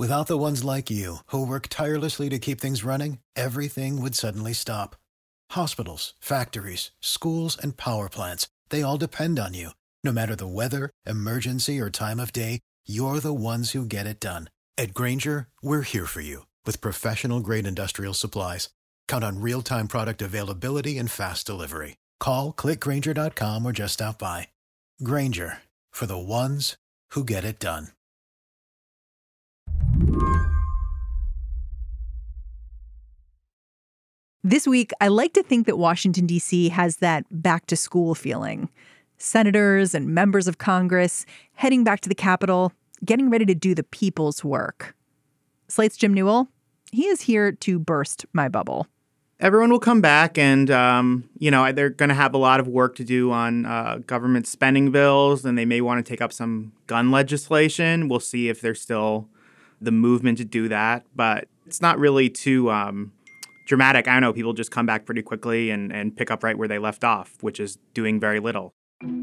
Without the ones like you, who work tirelessly to keep things running, everything would suddenly stop. Hospitals, factories, schools, and power plants, they all depend on you. No matter the weather, emergency, or time of day, you're the ones who get it done. At Grainger, we're here for you with professional-grade industrial supplies. Count on real-time product availability and fast delivery. Call, click Grainger.com, or just stop by. Grainger, for the ones who get it done. This week, I like to think that Washington, D.C. has that back-to-school feeling. Senators and members of Congress heading back to the Capitol, getting ready to do the people's work. Slate's Jim Newell, he is here to burst my bubble. Everyone will come back and, they're going to have a lot of work to do on government spending bills, and they may want to take up some gun legislation. We'll see if there's still the movement to do that, but it's not really too dramatic. I don't know, people just come back pretty quickly and pick up right where they left off, which is doing very little.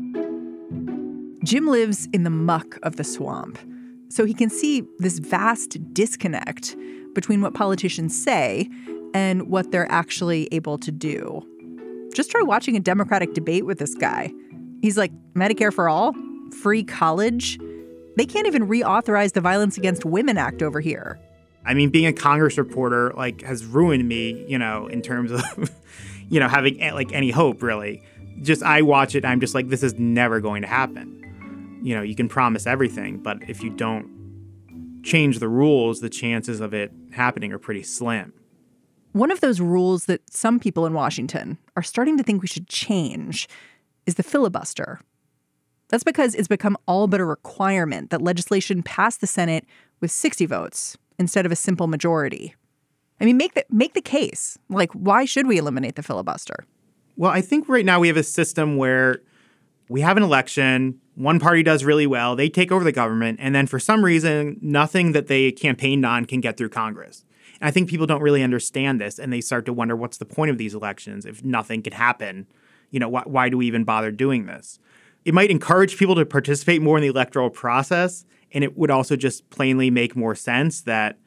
Jim lives in the muck of the swamp, so he can see this vast disconnect between what politicians say and what they're actually able to do. Just try watching a Democratic debate with this guy. He's like, Medicare for all? Free college? They can't even reauthorize the Violence Against Women Act over here. I mean, being a Congress reporter, has ruined me, in terms of, having, any hope, really. Just, I watch it, and I'm just like, this is never going to happen. You can promise everything, but if you don't change the rules, the chances of it happening are pretty slim. One of those rules that some people in Washington are starting to think we should change is the filibuster. That's because it's become all but a requirement that legislation pass the Senate with 60 votes instead of a simple majority. I mean, make the case. Why should we eliminate the filibuster? Well, I think right now we have a system where we have an election, one party does really well, they take over the government, and then for some reason, nothing that they campaigned on can get through Congress. And I think people don't really understand this, and they start to wonder, what's the point of these elections if nothing could happen? Why do we even bother doing this? It might encourage people to participate more in the electoral process, and it would also just plainly make more sense that,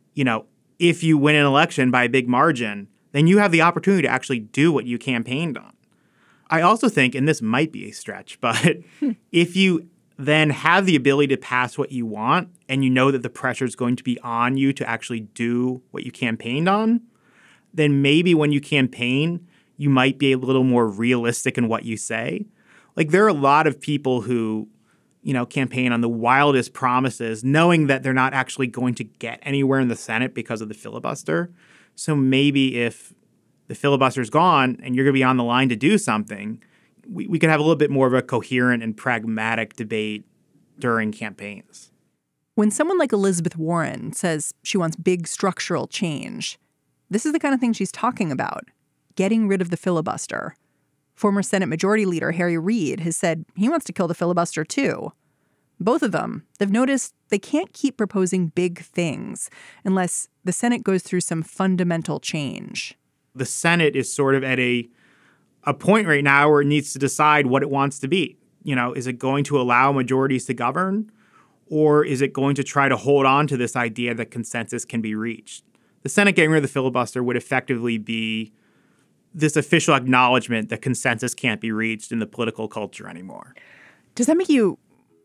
if you win an election by a big margin, then you have the opportunity to actually do what you campaigned on. I also think, and this might be a stretch, but if you then have the ability to pass what you want and you know that the pressure is going to be on you to actually do what you campaigned on, then maybe when you campaign, you might be a little more realistic in what you say. There are a lot of people who, campaign on the wildest promises, knowing that they're not actually going to get anywhere in the Senate because of the filibuster. So maybe if the filibuster's gone and you're going to be on the line to do something, we could have a little bit more of a coherent and pragmatic debate during campaigns. When someone like Elizabeth Warren says she wants big structural change, this is the kind of thing she's talking about, getting rid of the filibuster. Former Senate Majority Leader Harry Reid has said he wants to kill the filibuster, too. Both of them, they've noticed they can't keep proposing big things unless the Senate goes through some fundamental change. The Senate is sort of at a point right now where it needs to decide what it wants to be. Is it going to allow majorities to govern, or is it going to try to hold on to this idea that consensus can be reached? The Senate getting rid of the filibuster would effectively be this official acknowledgement that consensus can't be reached in the political culture anymore. Does that make you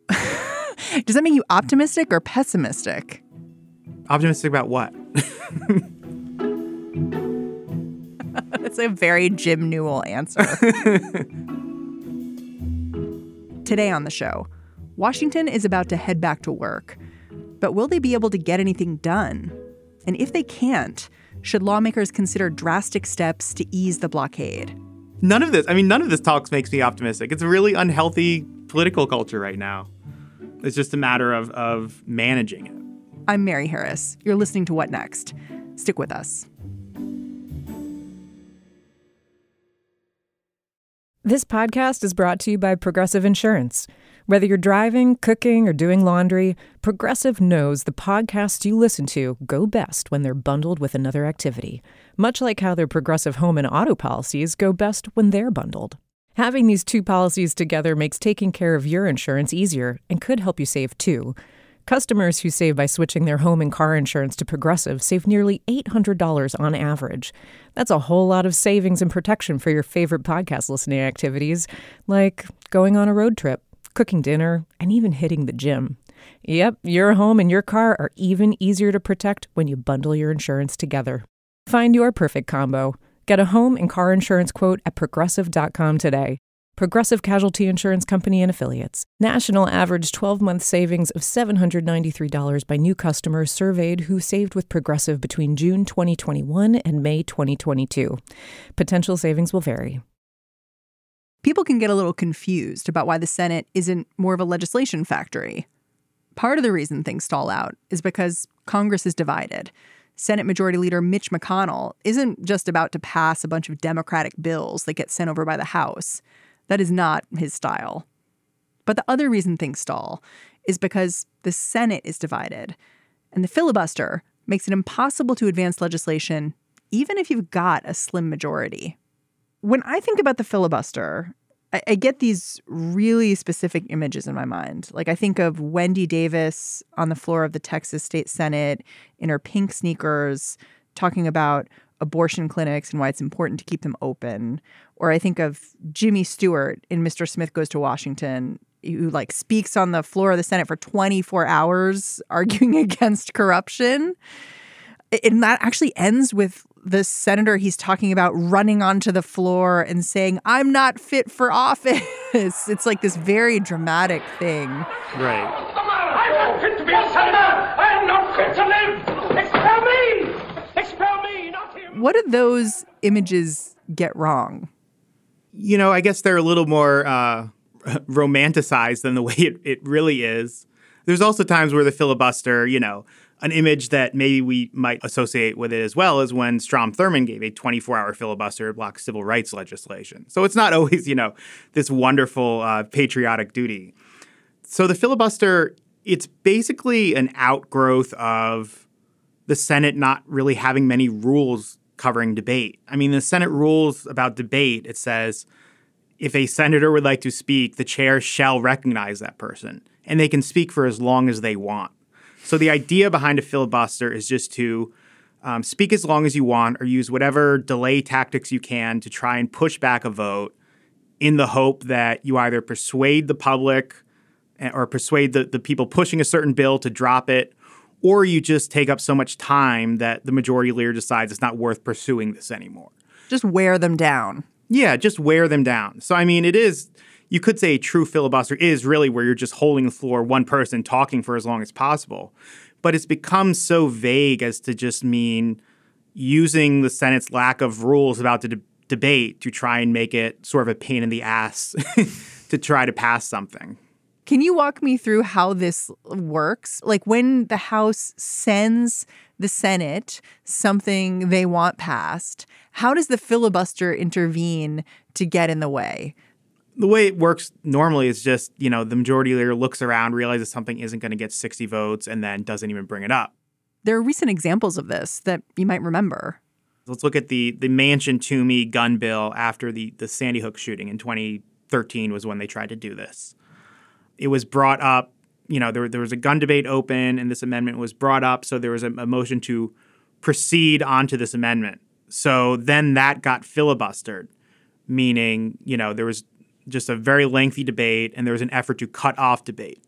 optimistic or pessimistic? Optimistic about what? That's a very Jim Newell answer. Today on the show, Washington is about to head back to work. But will they be able to get anything done? And if they can't, should lawmakers consider drastic steps to ease the blockade? None of this talk makes me optimistic. It's a really unhealthy political culture right now. It's just a matter of managing it. I'm Mary Harris. You're listening to What Next? Stick with us. This podcast is brought to you by Progressive Insurance. Whether you're driving, cooking, or doing laundry, Progressive knows the podcasts you listen to go best when they're bundled with another activity, much like how their Progressive home and auto policies go best when they're bundled. Having these two policies together makes taking care of your insurance easier and could help you save too. Customers who save by switching their home and car insurance to Progressive save nearly $800 on average. That's a whole lot of savings and protection for your favorite podcast listening activities, like going on a road trip, cooking dinner, and even hitting the gym. Yep, your home and your car are even easier to protect when you bundle your insurance together. Find your perfect combo. Get a home and car insurance quote at Progressive.com today. Progressive Casualty Insurance Company and Affiliates. National average 12-month savings of $793 by new customers surveyed who saved with Progressive between June 2021 and May 2022. Potential savings will vary. People can get a little confused about why the Senate isn't more of a legislation factory. Part of the reason things stall out is because Congress is divided. Senate Majority Leader Mitch McConnell isn't just about to pass a bunch of Democratic bills that get sent over by the House. That is not his style. But the other reason things stall is because the Senate is divided, and the filibuster makes it impossible to advance legislation even if you've got a slim majority. When I think about the filibuster, I get these really specific images in my mind. Like I think of Wendy Davis on the floor of the Texas State Senate in her pink sneakers talking about abortion clinics and why it's important to keep them open. Or I think of Jimmy Stewart in Mr. Smith Goes to Washington, who speaks on the floor of the Senate for 24 hours arguing against corruption. And that actually ends with the senator he's talking about running onto the floor and saying, "I'm not fit for office." It's like this very dramatic thing. Right. I'm not fit to be a senator. I am not fit to live. Expel me. Expel me, not him. What do those images get wrong? You know, I guess they're a little more romanticized than the way it really is. There's also times where the filibuster, an image that maybe we might associate with it as well is when Strom Thurmond gave a 24-hour filibuster to block civil rights legislation. So it's not always, this wonderful patriotic duty. So the filibuster, it's basically an outgrowth of the Senate not really having many rules covering debate. I mean, the Senate rules about debate, it says, if a senator would like to speak, the chair shall recognize that person, and they can speak for as long as they want. So the idea behind a filibuster is just to speak as long as you want or use whatever delay tactics you can to try and push back a vote in the hope that you either persuade the public or persuade the people pushing a certain bill to drop it, or you just take up so much time that the majority leader decides it's not worth pursuing this anymore. Just wear them down. Yeah, just wear them down. So, I mean, it is, you could say a true filibuster is really where you're just holding the floor, one person talking for as long as possible. But it's become so vague as to just mean using the Senate's lack of rules about the debate to try and make it sort of a pain in the ass to try to pass something. Can you walk me through how this works? Like when the House sends the Senate something they want passed, how does the filibuster intervene to get in the way? The way it works normally is just, the majority leader looks around, realizes something isn't going to get 60 votes, and then doesn't even bring it up. There are recent examples of this that you might remember. Let's look at the Manchin-Toomey gun bill after the Sandy Hook shooting in 2013 was when they tried to do this. It was brought up, there was a gun debate open and this amendment was brought up. So there was a motion to proceed onto this amendment. So then that got filibustered, meaning, there was just a very lengthy debate and there was an effort to cut off debate.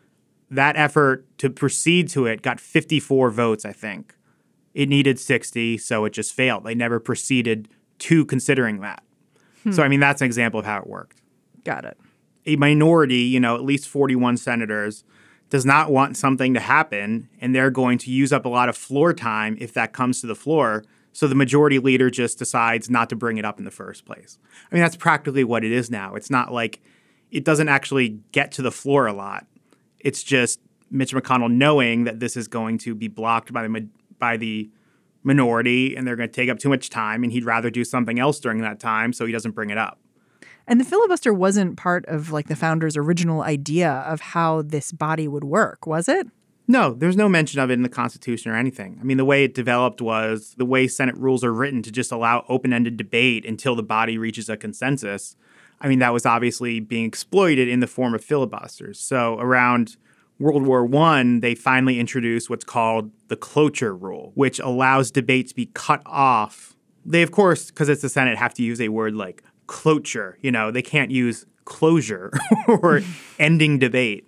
That effort to proceed to it got 54 votes, I think. It needed 60, so it just failed. They never proceeded to considering that. So, I mean, that's an example of how it worked. Got it. A minority, at least 41 senators, does not want something to happen, and they're going to use up a lot of floor time if that comes to the floor. So the majority leader just decides not to bring it up in the first place. I mean, that's practically what it is now. It's not like it doesn't actually get to the floor a lot. It's just Mitch McConnell knowing that this is going to be blocked by the minority, and they're going to take up too much time, and he'd rather do something else during that time, so he doesn't bring it up. And the filibuster wasn't part of the founders' original idea of how this body would work, was it? No, there's no mention of it in the Constitution or anything. I mean, the way it developed was the way Senate rules are written to just allow open-ended debate until the body reaches a consensus. I mean, that was obviously being exploited in the form of filibusters. So around World War I, they finally introduced what's called the cloture rule, which allows debate to be cut off. They, of course, because it's the Senate, have to use a word like cloture. You know, they can't use closure or ending debate.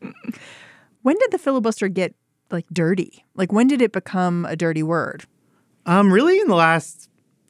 When did the filibuster get, like, dirty? Like, when did it become a dirty word? Really in the last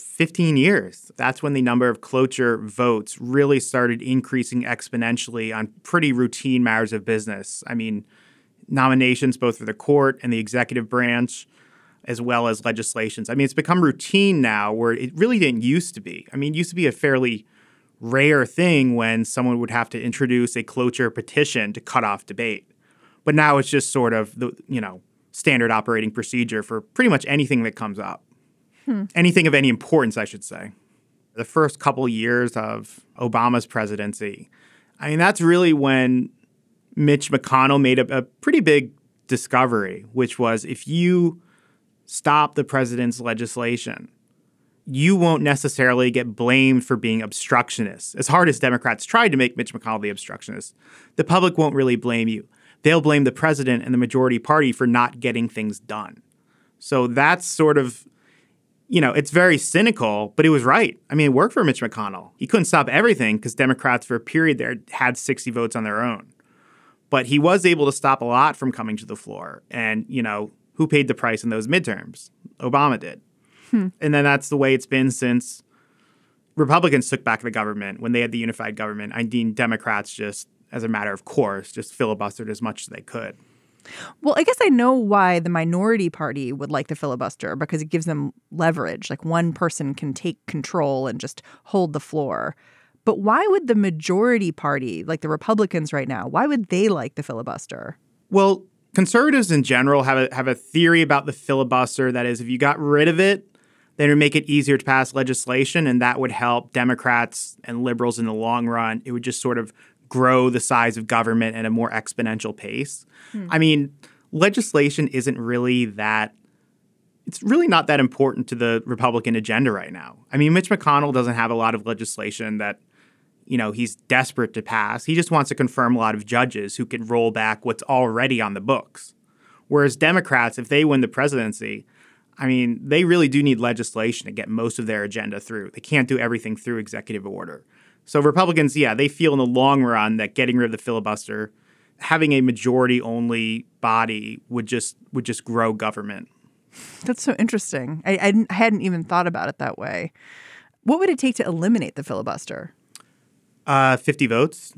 15 years. That's when the number of cloture votes really started increasing exponentially on pretty routine matters of business. I mean, nominations both for the court and the executive branch, as well as legislations. I mean, it's become routine now where it really didn't used to be. I mean, it used to be a fairly rare thing when someone would have to introduce a cloture petition to cut off debate. But now it's just sort of the, standard operating procedure for pretty much anything that comes up. Anything of any importance, I should say. The first couple years of Obama's presidency, I mean, that's really when Mitch McConnell made a pretty big discovery, which was if you stop the president's legislation, you won't necessarily get blamed for being obstructionist. As hard as Democrats tried to make Mitch McConnell the obstructionist, the public won't really blame you. They'll blame the president and the majority party for not getting things done. So that's sort of, it's very cynical, but it was right. I mean, it worked for Mitch McConnell. He couldn't stop everything because Democrats for a period there had 60 votes on their own. But he was able to stop a lot from coming to the floor. And, who paid the price in those midterms? Obama did. And then that's the way it's been since Republicans took back the government. When they had the unified government, I mean, Democrats just, as a matter of course, just filibustered as much as they could. Well, I guess I know why the minority party would like the filibuster, because it gives them leverage. Like, one person can take control and just hold the floor. But why would the majority party, like the Republicans right now, why would they like the filibuster? Well, conservatives in general have a theory about the filibuster. That is, if you got rid of it, then it would make it easier to pass legislation, and that would help Democrats and liberals in the long run. It would just sort of grow the size of government at a more exponential pace. I mean, legislation isn't really that – it's really not that important to the Republican agenda right now. I mean, Mitch McConnell doesn't have a lot of legislation that, he's desperate to pass. He just wants to confirm a lot of judges who can roll back what's already on the books. Whereas Democrats, if they win the presidency – I mean, they really do need legislation to get most of their agenda through. They can't do everything through executive order. So Republicans, they feel in the long run that getting rid of the filibuster, having a majority-only body would just grow government. That's so interesting. I hadn't even thought about it that way. What would it take to eliminate the filibuster? 50 votes.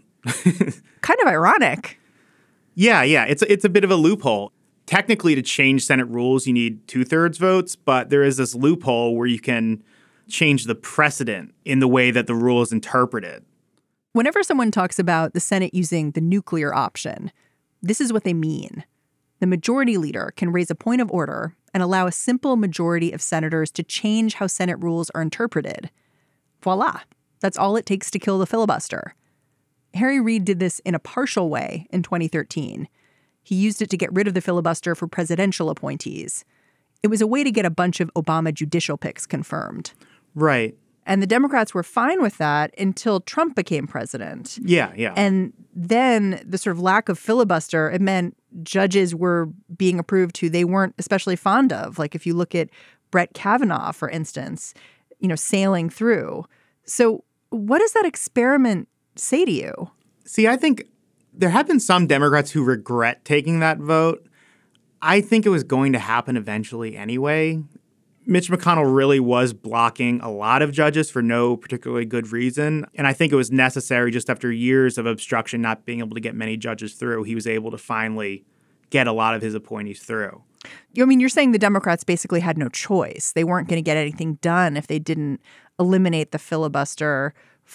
Kind of ironic. Yeah. It's a bit of a loophole. Technically, to change Senate rules, you need 2/3 votes, but there is this loophole where you can change the precedent in the way that the rule is interpreted. Whenever someone talks about the Senate using the nuclear option, this is what they mean. The majority leader can raise a point of order and allow a simple majority of senators to change how Senate rules are interpreted. Voila. That's all it takes to kill the filibuster. Harry Reid did this in a partial way in 2013. He used it to get rid of the filibuster for presidential appointees. It was a way to get a bunch of Obama judicial picks confirmed. Right. And the Democrats were fine with that until Trump became president. Yeah. And then the sort of lack of filibuster, it meant judges were being approved who they weren't especially fond of. Like if you look at Brett Kavanaugh, for instance, sailing through. So what does that experiment say to you? See, I think there have been some Democrats who regret taking that vote. I think it was going to happen eventually anyway. Mitch McConnell really was blocking a lot of judges for no particularly good reason. And I think it was necessary just after years of obstruction, not being able to get many judges through. He was able to finally get a lot of his appointees through. I mean, you're saying the Democrats basically had no choice. They weren't going to get anything done if they didn't eliminate the filibuster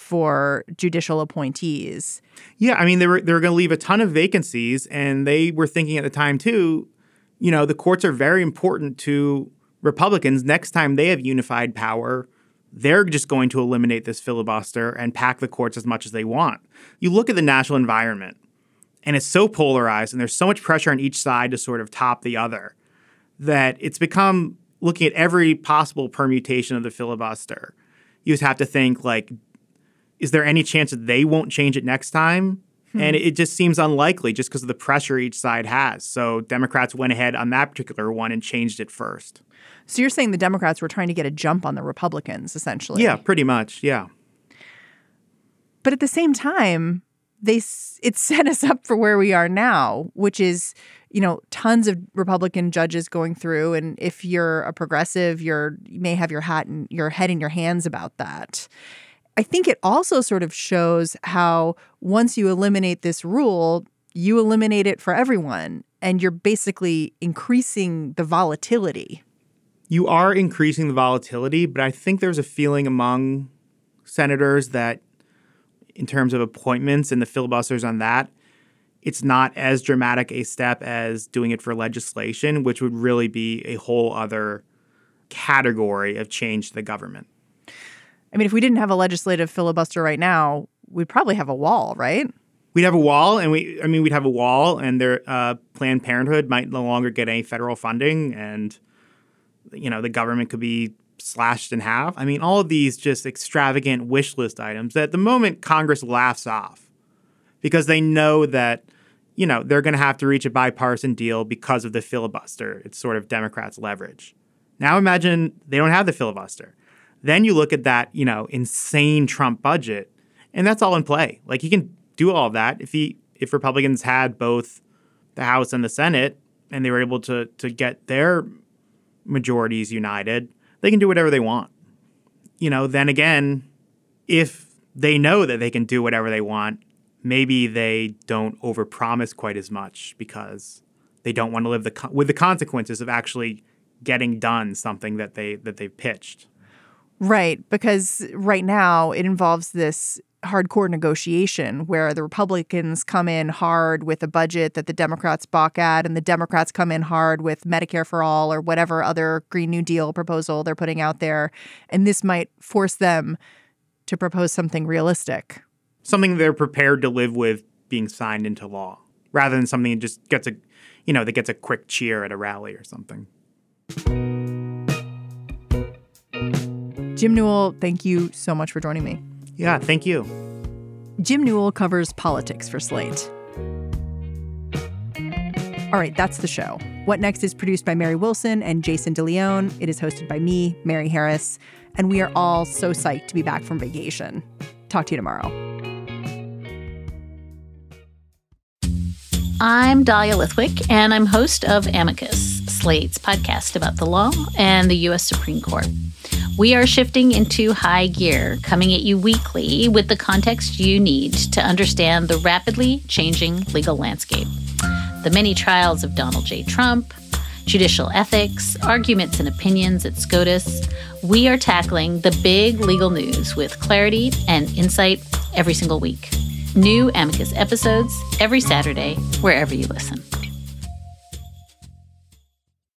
for judicial appointees. Yeah, I mean, they were going to leave a ton of vacancies, and they were thinking at the time, too, the courts are very important to Republicans. Next time they have unified power, they're just going to eliminate this filibuster and pack the courts as much as they want. You look at the national environment, and it's so polarized, and there's so much pressure on each side to sort of top the other, that it's become, looking at every possible permutation of the filibuster, you just have to think, like, is there any chance that they won't change it next time? And it just seems unlikely just because of the pressure each side has. So Democrats went ahead on that particular one and changed it first. So you're saying the Democrats were trying to get a jump on the Republicans, essentially? Yeah, pretty much. Yeah. But at the same time, it set us up for where we are now, which is, tons of Republican judges going through. And if you're a progressive, you may have your head in your hands about that. I think it also sort of shows how once you eliminate this rule, you eliminate it for everyone. And you're basically increasing the volatility. You are increasing the volatility, but I think there's a feeling among senators that in terms of appointments and the filibusters on that, it's not as dramatic a step as doing it for legislation, which would really be a whole other category of change to the government. I mean, if we didn't have a legislative filibuster right now, we'd probably have a wall, right? We'd have a wall, and we'd have a wall, and their Planned Parenthood might no longer get any federal funding, and the government could be slashed in half. I mean, all of these just extravagant wish list items that at the moment Congress laughs off because they know that they're going to have to reach a bipartisan deal because of the filibuster. It's sort of Democrats' leverage. Now imagine they don't have the filibuster. Then you look at that, insane Trump budget, and that's all in play. Like, he can do all of that if Republicans had both the House and the Senate, and they were able to get their majorities united, they can do whatever they want. Then again, if they know that they can do whatever they want, maybe they don't overpromise quite as much because they don't want to live with the consequences of actually getting done something that they've pitched. Right, because right now it involves this hardcore negotiation where the Republicans come in hard with a budget that the Democrats balk at, and the Democrats come in hard with Medicare for all or whatever other Green New Deal proposal they're putting out there. And this might force them to propose something realistic. Something they're prepared to live with being signed into law, rather than something that just gets a quick cheer at a rally or something. Jim Newell, thank you so much for joining me. Yeah, thank you. Jim Newell covers politics for Slate. All right, that's the show. What Next is produced by Mary Wilson and Jason DeLeon. It is hosted by me, Mary Harris, and we are all so psyched to be back from vacation. Talk to you tomorrow. I'm Dahlia Lithwick, and I'm host of Amicus, Slate's podcast about the law and the U.S. Supreme Court. We are shifting into high gear, coming at you weekly with the context you need to understand the rapidly changing legal landscape. The many trials of Donald J. Trump, judicial ethics, arguments and opinions at SCOTUS. We are tackling the big legal news with clarity and insight every single week. New Amicus episodes every Saturday, wherever you listen.